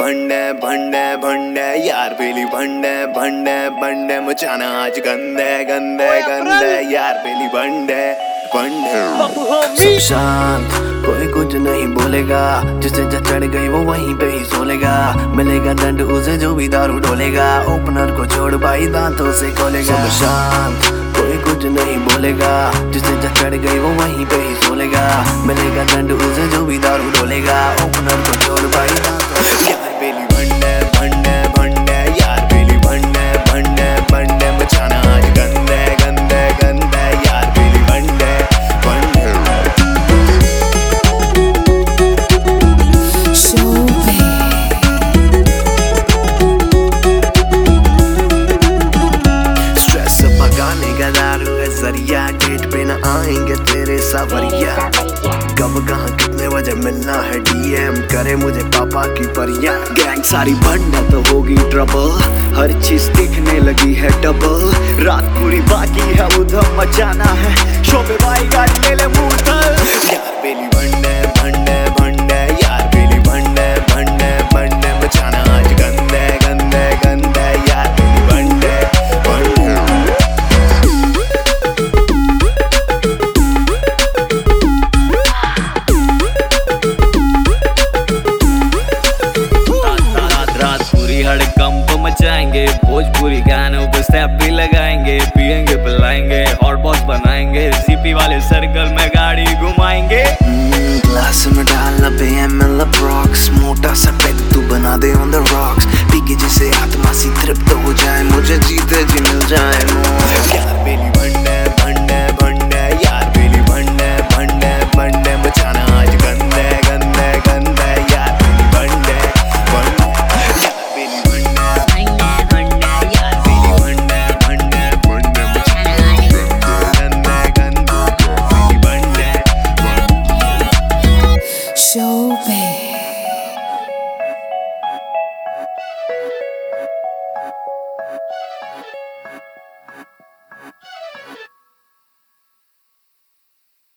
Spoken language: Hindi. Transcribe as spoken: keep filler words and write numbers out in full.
भंडे भंडे भंडे यार बेली भंडे भंडे भंडे मचाना आज गंदे गंदे गंदे यार बेली भंडे भंडे। शांत कोई कुछ नहीं बोलेगा, जिसे चढ़ गई वो वहीं पे ही सोलेगा। मिलेगा दंड उसे जो भी दारू ढोलेगा, ओपनर को छोड़ भाई दांतों से खोलेगा। शांत कोई कुछ नहीं बोलेगा, जिसे चढ़ गई वो वहीं पे ही सोलेगा। मिलेगा दंड उसे जो भी दारू ढोलेगा, ओपनर को छोड़ भाई दांतों से। यार बेली भंडे भंडे भंडे यार बेली भंडे भंडे भंडे मचाना आज गंदे गंदे गंदे यार बेली भंडे भंडे। स्ट्रेस भगाने का दारू है जरिया, गेट पे न आएंगे तेरे सावरिया। कब कहाँ कितने बजे मिलना है डीएम करे मुझे पापा की परिया। गैंग सारी भंडा तो होगी ट्रबल, हर चीज दिखने लगी है डबल। रात पूरी बाकी है उधर मचाना है, शो पे भाई गाड़ी ले ले मुंह। यार बेली भंडे भंडे भंडे यार बेली भंडे भंडे भंडे मचाना आज गंदे गंदे गंदे यार बेली भंडे भंडे। हड़कंप मचाएंगे, भोजपुरी गानों पे स्टेप भी लगाएंगे। पिएंगे पिलाएंगे और बॉस बनाएंगे, सीपी वाले सर्कल में गाड़ी घुमाएंगे। ग्लास में डालना पे एम एल रॉक्स, मोटा सा पेग तू बना दे ऑन द रॉक्स। पी के जिसे आत्मा सी तृप्त हो जाए, मुझे जीते जी मिल जाए मोह। यार बेली भंडे भंडे भंडे यार बेली भंडे भंडे भंडे मचाना आज गंदे गंदे गंदे यार बेली भंडे भंडे। यार बेली भंडे भंडे यार बेली भंडे भंडे भंडे मचाना आज गंदे गंदे बेली भंडे भंडे। Show